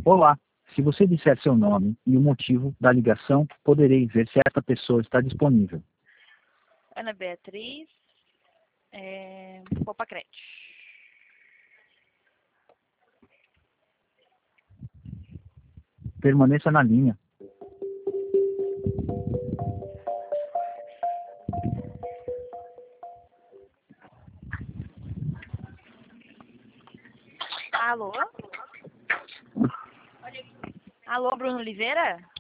Olá, se você disser seu nome e o motivo da ligação, poderei ver se esta pessoa está disponível. Ana Beatriz, Popacrete. Permaneça na linha. Alô? Alô, Bruno Oliveira?